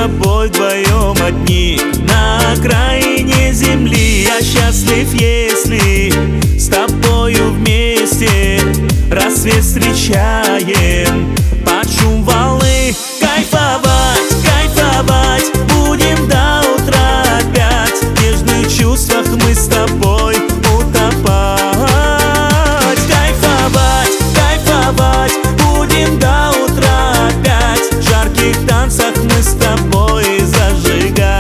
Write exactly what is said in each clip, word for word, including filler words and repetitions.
тобой вдвоем одни на окраине земли. Я счастлив, если с тобою вместе рассвет встречаем под шум волны. Кайфовать, кайфовать будем до утра опять. В нежных чувствах мы с тобой утопать. Кайфовать, кайфовать будем до утра опять. В жарких танцах мы с тобой зажигать.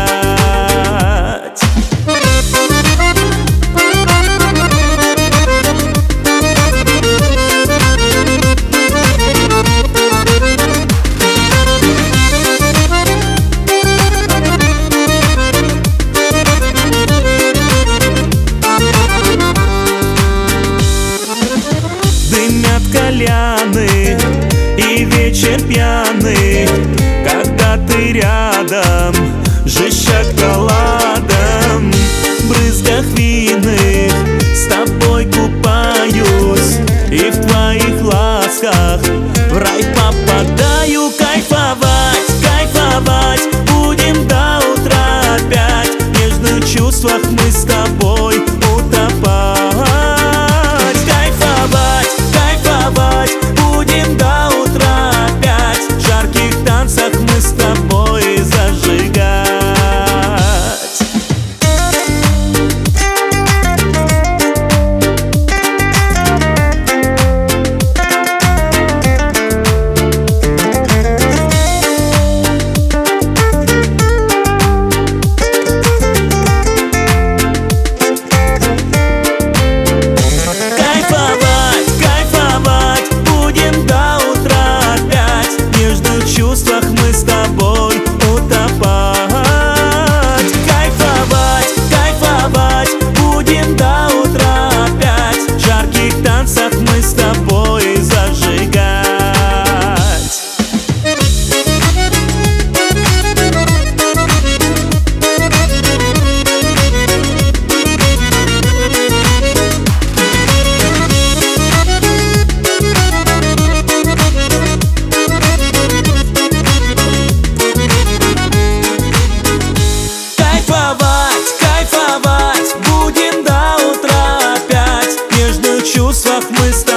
Дымят кальяны и вечер пьяный, когда ты рядом, жизнь шоколадом. В брызгах винных с тобой купаюсь, и в твоих ласках в рай попадаю. Кайфовать, кайфовать будем до утра опять. В нежных чувствах мы с тобой утопать. Будем до утра опять. В жарких танцах мы с тобой зажигать. Чувствах мы с тобой утопать. Кайфовать, кайфовать будем до утра опять. В жарких танцах мы с тобой зажигать. Кайфовать будем до утра опять. В нежных чувствах мы с тобой